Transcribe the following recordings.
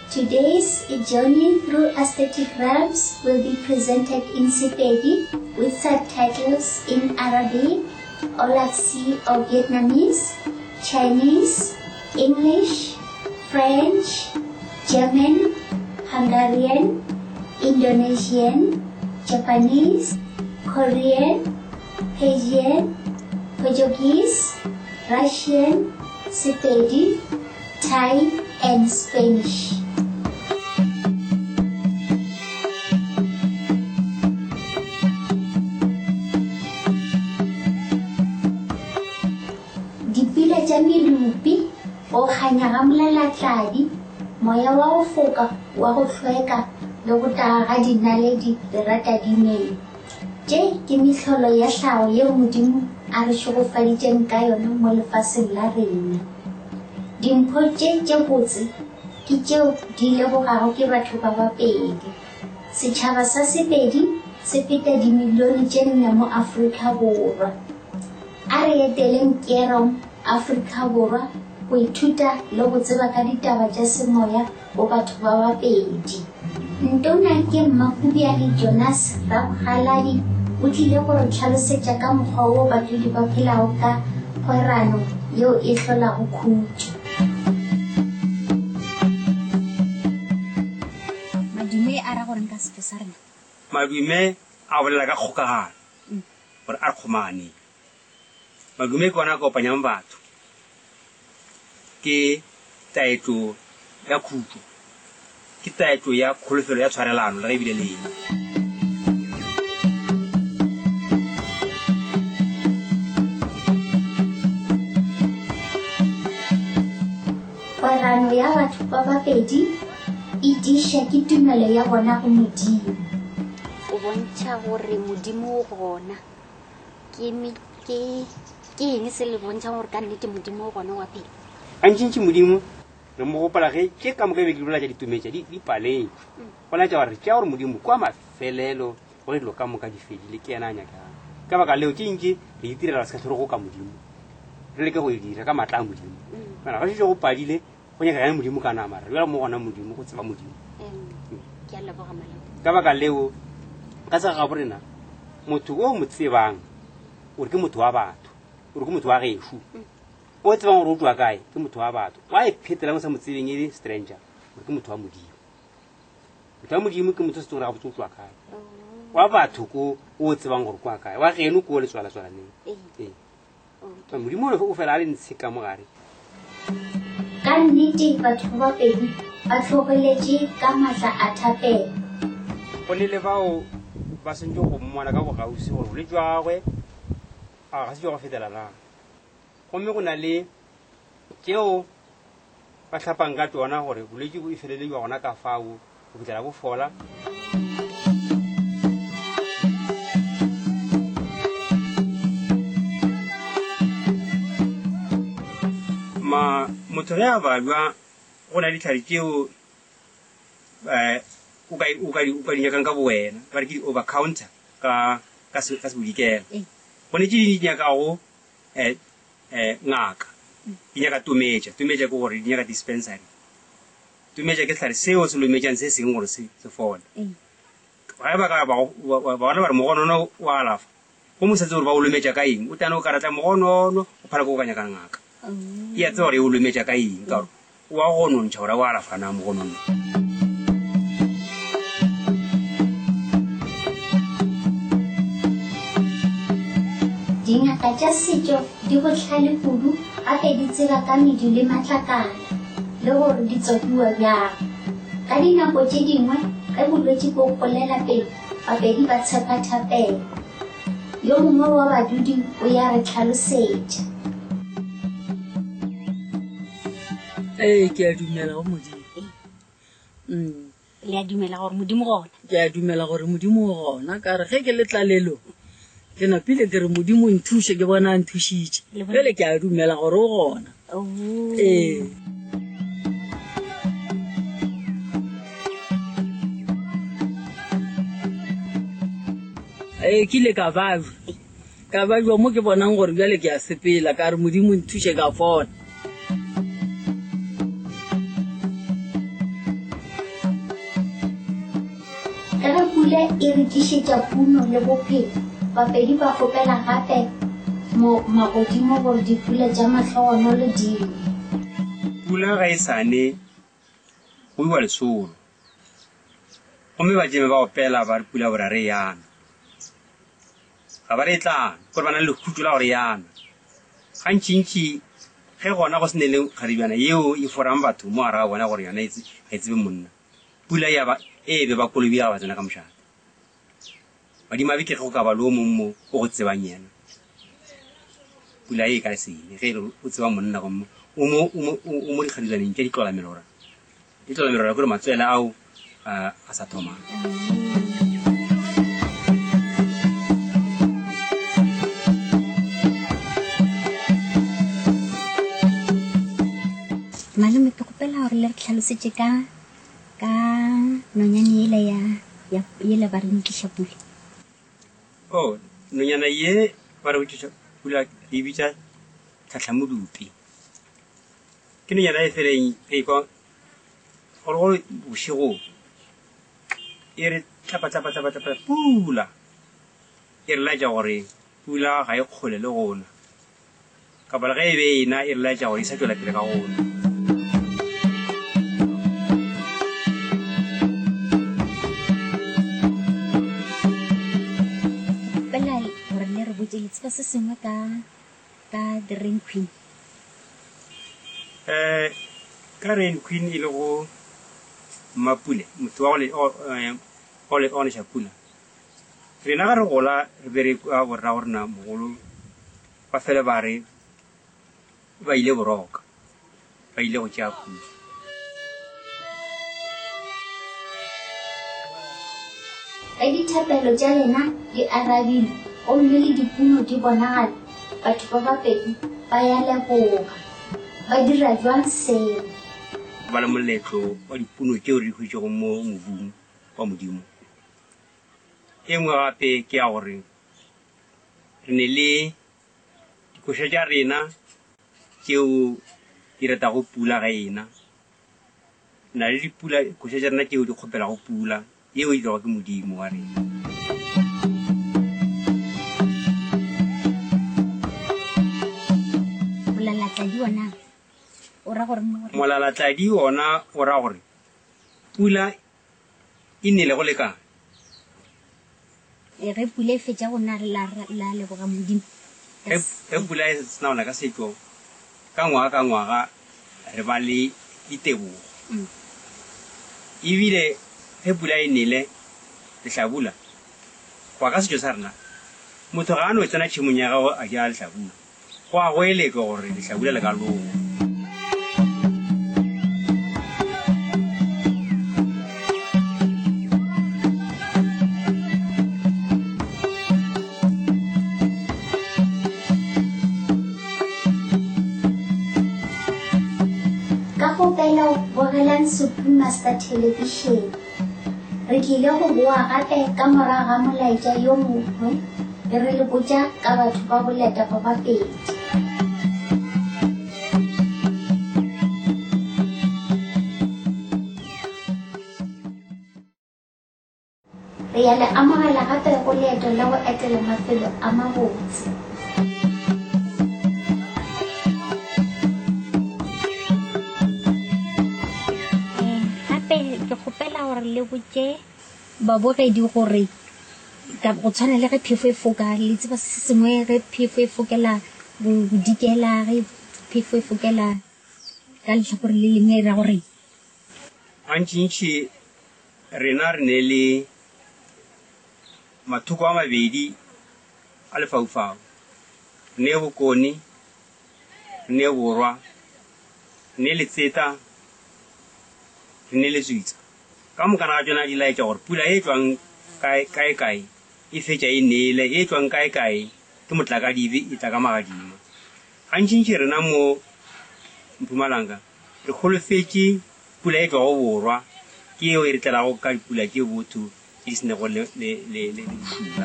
Today's journey through aesthetic realms will be presented in Sepedi with subtitles in Arabic, Aulacese or Vietnamese, Chinese, English, French, German, Hungarian, Indonesian, Japanese, Korean, Persian, Portuguese, Russian, Sepedi, Thai, and Spanish. Dipila tša medupi go kganya ga molalatladi, moya wa go foka wa go hlweka le go taga ga dinaledi le rata dimela. Tše ke mehlolo ya tlhago yeo Modimo a re šogofaditšeng ka yona mo lefaseng la rena. Dimpho tše botse ke tšeo di lebogago ke batho ba bapedi. Setšhaba sa Sepedi se feta dimilione tše 4 mo Afrika Borwa. A re eteleng kerong Afrika Borwa go ithuta le go tseba ka ditaba tša semoya go batho ba bapedi. Ntona ke Mmakubia le Jonas Rabgaladi o tlile go re tlhalosetša ka mokgwa wo badudi ba phelago ka kgwerano yeo e hlolago khutšo. Madume a ra gore nka setho sa rena? Madume a bolela ka kgokagano gore a re kgomaganeng. Madume ke ona a kopanyang batho, ke taetlo ya khutšo, ke taetlo ya kgolofelo ya tshwarelano le ge ebile leng. Kgwerano ya batho ba bapedi e diša ke tumelo ya bona go Modimo. O bontšha gore Modimo o gona. Ke eng se le bontšha gore ka nnete Modimo o gona wa phela? Antšintši Modimo re mo gopala ge tše ka moka be ke bola tša ditumetša di paleng go latša gore tša gore Modimo kwa mafelelo gore dilo ka moka di fedile ke yena a nyakang. Ka baka leo tše ntši re itirela se ka tlhore go ka Modimo, re leke go e dira ka maatla a Modimo. Mana ga šešo go padile go nyaka ya Modimo ka nama, re bjala mo gona Modimo go tseba Modimo. Ka baka leo ka sa ga borena motho o mo tsebang o re ke motho wa batho, o re ke motho wa gešo, o tsebang gore o tloa kae ke motho wa batho, wa e phetelang o sa mo tsebeng e le stranger o re ke motho wa Modimo. Motho wa Modimo ke motho se tsong re ga botse o tloa kae, wa batho ko o tsebang gore kwa kae, wa geno ko o le tswala-tswalaneng. Modimo o fela a le ntshe ka mogare. Ka nnete batho ba bapedi ba tlhogeletše ka maatla a thapelo. Go le bao ba sentse go mmona ka bogausi gore bolwetse jwa gagwe a ga se jwa go fetela na. Gomme go na le tšeo ba tlhapang ka tsona gore bolwetse bo e felele jwa gona ka fao go fitlhela bo fola. Motho ge a balwa go na le ditlhare tšeo o ka di nyakang ka bo wena ba re ke di-over counter ka sebodikela. Go ne tše di nyakago ngaka, di nyaka tometša ke gore di nyaka dispensary. Tometša ke tlhare seo se lometšang se seng gore se fole. Ga ba bona ba re mogonono o alafa go mosatse gore ba o lometša ka eng, o tane o karatla mogonono o phala ko o ka nyaka ngaka. E a tse gore e o lometša ka eng ka gore o a go nontšha gore o alafana mogonono. Dingaka tša setšo di bohlale kudu gape di tseba ka medu le matlakala le gore di tsodiwa bjang. Ka dinako tše dingwe ge bolwetse bo golela pele bapedi ba tshepa thapelo. Yo mongwe wa badudi o ya re tlhalosetša. Ke a dumela go Modimo. Le a dumela gore Modimo gona? Ke a dumela gore Modimo o gona, ka re ge ke letlalelo ke napile ke re Modimo o nthuše ke bona a nthušitše. Jale ke a dumela gore o gona. Ke ile ka bajwa mo ke bonang gore jale ke a sepela ka re Modimo o nthuše ka fona. pula e re tlišetša puno le bophelo bapedi ba kgopela gape magodimo gore dipula tša mahlogonolo dingwe. Pula ga e sane go iwa lesolo gomme badimo ba opela ba re pula bora re yana ga ba re tlang gore ba na le khutlo la gore yana gantšintši ge gona go se ne le kgaribjana yeo e forang batho mo gare ga bona gore yona ga e tsebe monna pula e be ba kolobi ga ba tsena ka mošate badimo a beke ge go ka ba le o mongmo o go tsebang yena pula e ka sene ge o tseba monna gomme o mo dikgadilaneng tša ditlolamelo kore matswele ao a sa thomang. Malome ke kgopela gore le re tlhalosetse ka nonyane ele ba re ntliša pula. Nonyana ye ba re botšiša pula e bitša tlhatlhamodupi ke nonyana e feleng e kwa gore go bošego e re tlapa pula e re laetša gore pula ga e kgole le gona ka pala ge e be ena e re laetša gore e sa tšwela pele ka gona. Pela gore le re botse le tseba se sengwe ka the Rain Queen. Ka Rain Queen e le go mapule motho wa le oneša pula rena ga re gola re be re kwa borra gorena mogolo ba fele ba re ba ile boroka ba ile go tšea pula. Ka dithapelo tša lena di arabile gomme le dipuno di bonagala batho ba bapedi ba ya leboga ba dira jwang seo ba le moletlo wa dipuno tšeo re hwetšego mo mobung wa modimo. E nngwe gape ke ya gore re ne le dikoša tša rena tšeo di ratago pula ga ena na le dikoša tša rena tšeo di kgopelago pula yeo e dirwa ke modimo wa rena. Molalatladi ona o ra gore pula e nele go lekana Ge pula e fetša gona la leboga modimo. Ge pula e sena gona ka setšo ka ngwaga re ba le ditebogo ebile ge pula e nele lehlabula goa ka setšo sa rena motho ga a no tsena tšhimong ya gago a ke a lehlabula go a go eleke gore lehlabula le ka logo. Bogelang Supreme Master Television re tlile go boa gape ka morago ga molaetša yo mongwe e re le botša ka batho ba boleta ba bapedi. Re ya le amogela gape go leeto la go etela mafelo a mabotse. Le botse babogedi gore go tshwana le ge phefo e foka le tseba se sengwe ge phefo e fokela bodikela ge phefo e fokela ka letlhakore le lengwe e ra gore gantšintši rena re ne le mathoko a mabedi a lefaufau re ne bokone re ne borwa re ne letseta re ne letswitsa ka mokana ga tsona di laetša gore pula e tswang kae e fetša e nele e tswang kae ke motlakadibe e tla ka magadima. Gantšintši rena mo Mpumalanga re kgolofetše pula e tswa go borwa ke eo e re tlelago ka dipula ke botho tše di senego le dipula.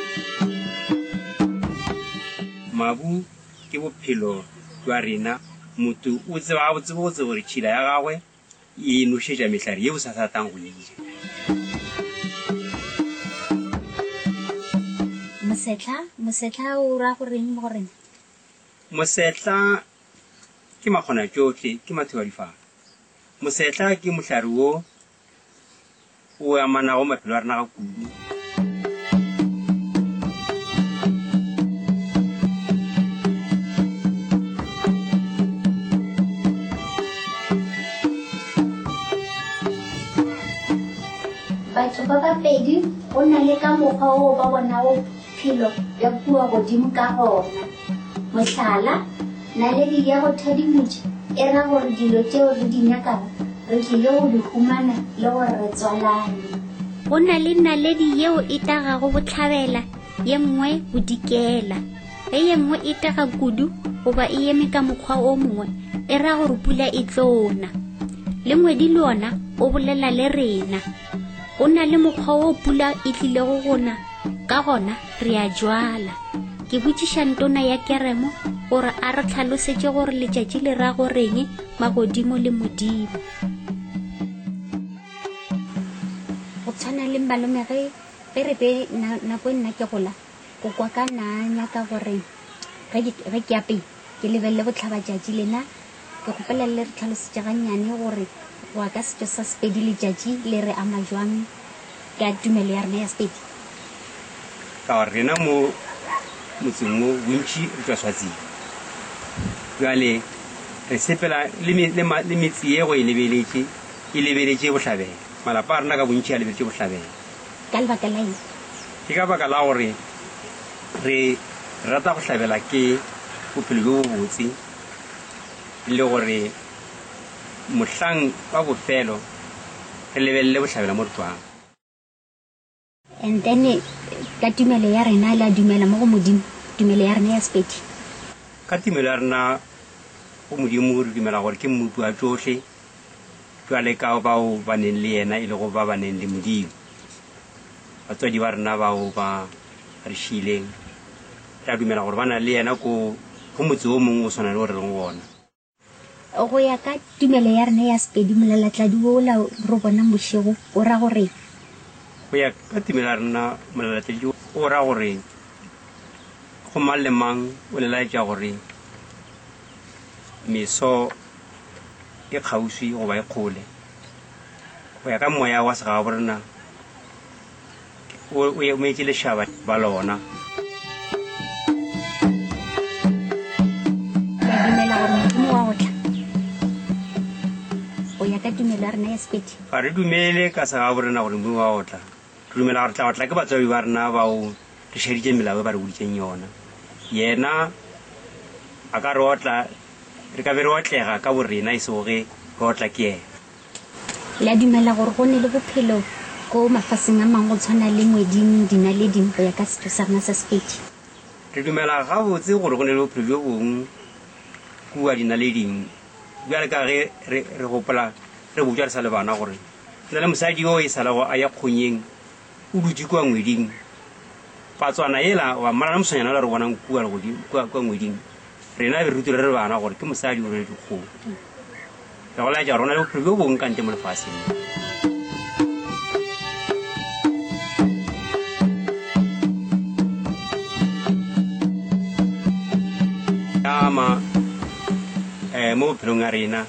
Mabu ke bophelo jwa rena motho o tseba botsebotse gore tšhila ya gagwe e nošetša mehlare ye o sa satang go eja. mosetla o ra goreng mo gorena? Mosetla ke makgona tšohle, ke mathiba difana. Mosetla ke mohlare wo o amanago maphelo a rena ga kudu. Batho ba babedi go na le ka mokgwa o ba bonago phelo ya bua godimo ka gona. Mohlala, naledi ya go thadimotse e ra gore dilo tšeo re di nyakaga re tlile go di humana le gore re tswalane. Go na le naledi yeo e tagago botlhabela, ye nngwe bodikela. Ge ye nngwe e taga kudu goba e eme ka mokgwa o mongwe, e ra gore pula e tlona. Le ngwedi le ona o bolela le rena. Go na le mokgwa o pula e tlile go gona, ka gona re a jwala. Ke botšiša ntona ya keremo gore a re tlhalosetše gore letšatši le ra goreng magodimo le modimo. Go tshwana le malome ge re be nako nna ke gola go kwa ka nanya ka gore ge ke apei ke lebelele botlhabatšatši lena ke gopela le re tlhalosetše gannyane gore go ka setšo sa Sepedi letšatši le re ama jwang ka tumelo ya rena ya Sepedi. Ka gore rena mo motseng mo bontši re tswa Swatseng, jale re sepela le metse ye go e lebeletše bohlabela. Malapa a rena ka bontši a lebeletše bohlabela. Ka lebaka la eng? Ke ka baka la gore re rata go hlabela ke bophelo jo bo botse le gore mohlang wa bofelo re lebelele bohlabela mo re tswang. And then ka tumelo ya rena la dumela mo go modimo, tumelo ya rena ya Sepedi. Ka tumelo ya rena go modimo re dumela gore ke mmupi wa tsohle, jwale ka bao ba neng le yena e le go ba ba neng le modimo. Batswadi ba rena bao ba re šileng ra dumela gore ba na le yena go motse o mongwe o swana le gore reng gona. Go ya ka tumelo ya rena ya Sepedi, molalatladi o la re bonang bošego o ra gore go ya ka tumelo ya rena molalatladi o ra gore go mang le mang o lelaetša gore meso e kgauswi goba e kgole. Go ya ka moya wa segaba borena o meetse lešhaba ba lona. ka dumela gore modimo wa go tla. Go ya ka tumelo ya rena ya Sepedi, Ga re dumele ka segaba borena gore modimo wa go tla. Re dumela gore tla ke batswadi ba rena bao re šeditše melao e ba re boditšeng yona. Yena a ka re otla, re ka be re otlega ka borena e sego ge re otla ke yena. la dumela gore go ne le bophelo ko mafaseng a mangwe go tshwana le ngweding dinaleding go ya ka setho sa rena sa Sepedi. Re dumela gabotse gore go ne le bophelo jo bongwe kua dinaleding. Bjale ka ge re gopola re botša re sa le bana gore na le mosadi o e salago a ya kgonyeng o dutse kua ngweding. Patswana ela wa mmarana mosonyana o la re bonang kua ngweding, rena be rutile re bana gore ke mosadi o re dikgomo. Re go laetša rona le bophelo jo bongwe ka ntle mo lefaseng. Ama mo bophelong a rena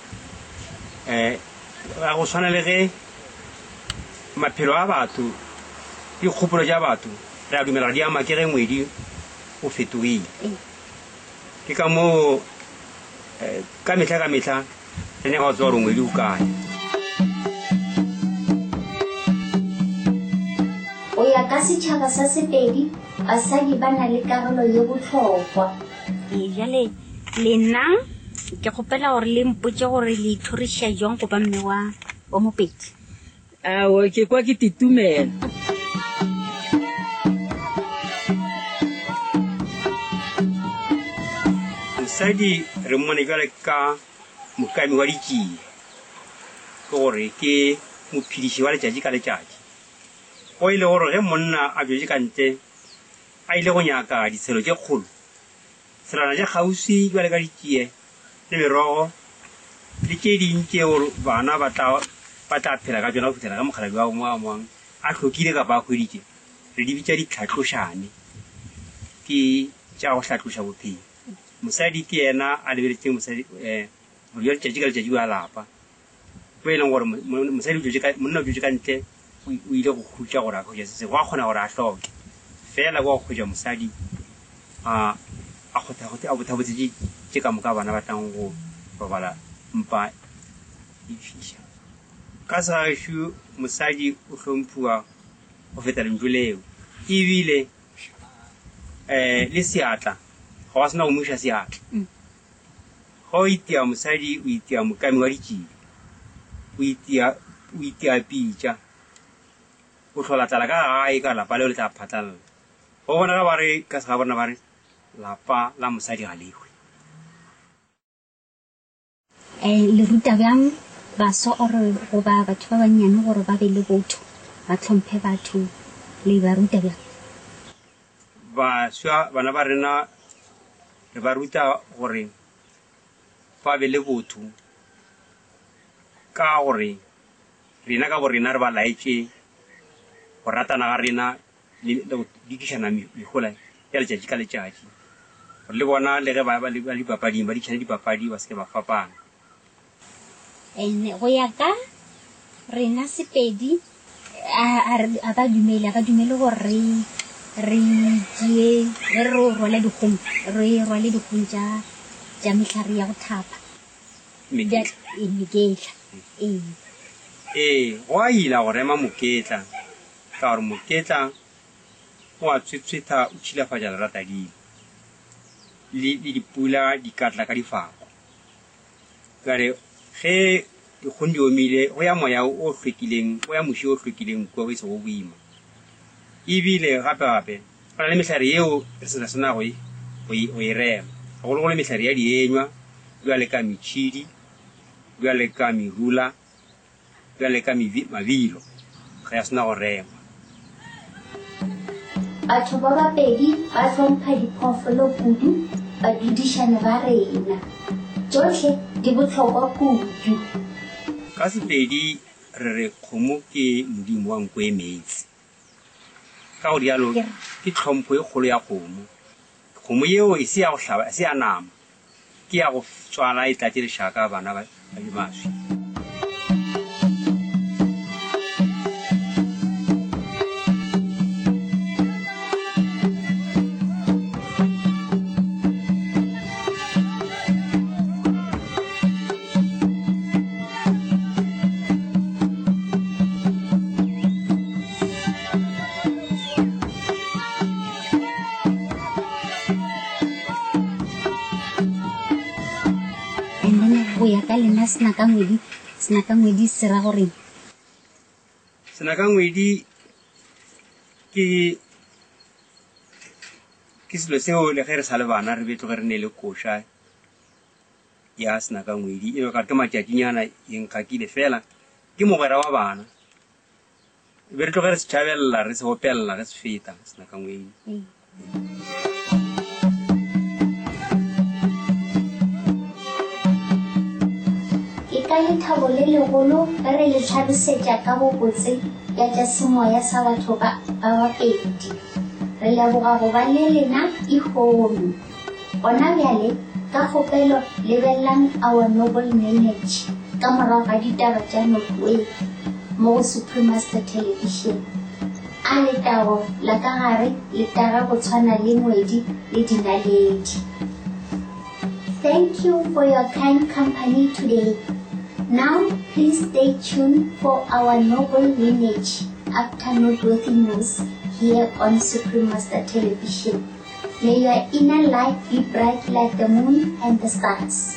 ga go tshwana le ge maphelo a batho dikgopolo tša batho re a dumela di ama ke ge ngwedi o fetogile. Ke ka moo ka mehla re nyaka go tswa gore ngwedi o kae. Go ya ka setšhaba sa Sepedi, basadi ba na le karolo ye botlhokwa. Jale le nna ke gopela gore le mpotse gore le ithoriša jwang go ba mme wa Mopedi. Aowa ke kwa ke titumela. Mosadi re mmone jwale ka mokami wa ditšie, ke gore ke mophediši wa letšatši ka letšatši. Go ile gore ge monna a bjotše ka ntle a ile go nyaka ditshelo tše kgolo, selana tše kgauswi jwale ka ditšie le merogo le tse ding tseo bana ba tla phela ka tsona go fitlhela ka mokgalabi wa moang a tlhokile ka ba kgweditse re di bitsa ditlhatlhošane ke tša go tlhatlhoša bophelo mosadi ke yena a lebeletseng mosadi go dira letšatši ka letšatši wa lapa go e leng gore monna o jotse ka ntle o ile go khutša gore a khutša sese go a kgona gore a hloke fela go a khutša mosadi a bothabotse tše ka moka bana ba tlang go robala mpa e fiša ka sagašo mosadi o hlomphiwa go feta lentšu leo ebile le seatla ga wa sena go moša seatla ga o itia mosadi o itia mokami wa ditšhibi o itia pitša o tlhola tlala ka gae ka lapa leo le tla phatlalela go bona ga ba re ka sega bona ba re lapa la mosadi ga legwe le ruta bjang baso ore goba batho ba bannyane gore ba be le botho ba tlhomphe batho le ba ruta bjang baswa bana ba rena re ba ruta gore ba be le botho ka gore rena ka borena re ba laetse go ratana ga rena le dikišana megola ya letšatši ka letšatši gore le bona le ge ba dipapading ba dišana dipapadi ba seke ba fapana go ya ka rena Sepedi a ba dumele gore re rwale dikgong tša metlhare ya go thapa meketla go a ila go rema moketla ka gore moketla o a tshwetshwetha o tšhilafatša leratadimo le dipula di katla ka difako kare ge dikgong di omile go ya moya o hlwekileng go ya moši o hlwekileng kua go ise go boima ebile gape go na le metlhare yeo re sena go e rema gagologolo metlhare ya dienywa bjale ka metšhidi bjale ka merula bjale ka mabilo ga ya sena go rema batho ba babedi ba tlhompha diphoofolo kudu ba dudišane ba rena tsotlhe di botlhokwa kudu ka Sepedi re re kgomo ke modimo wa nko e metsi ka go dialo ke tlhompho e kgolo ya kgomo yeo e se ya go hlaba se ya nama ke ya go tswala e tlatse lešaka bana ba dimaswi senakangwedi se ra gore senakangwedi ke selo seo le ge re sa le bana re betloge re ne le koša ya senakangwedi e ka ke matšatšinyana enkgakile fela ke mogwera wa bana be re tloge re se tšhabelela re se gopelela ge se feta senakangwedi ka lethabo le legolo re le tlhalosetša ka bobotse ya tša semoya sa batho ba bapedi re leboga go ba le lena ikgono gona bjale ka kgopelo lebellang Our Noble Lineage ka morago ga ditaba tša Northway mo go Supreme Master Television a letago la ka gare le taga go tshwana le ngwedi le dinaledi. Thank you for your kind company today. Now, please stay tuned for Our Noble Lineage after noteworthy news here on Supreme Master Television. May your inner light be bright like the moon and the stars.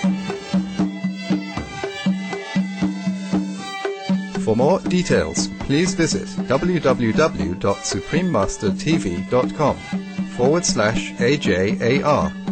For more details, please visit www.suprememastertv.com/AJAR.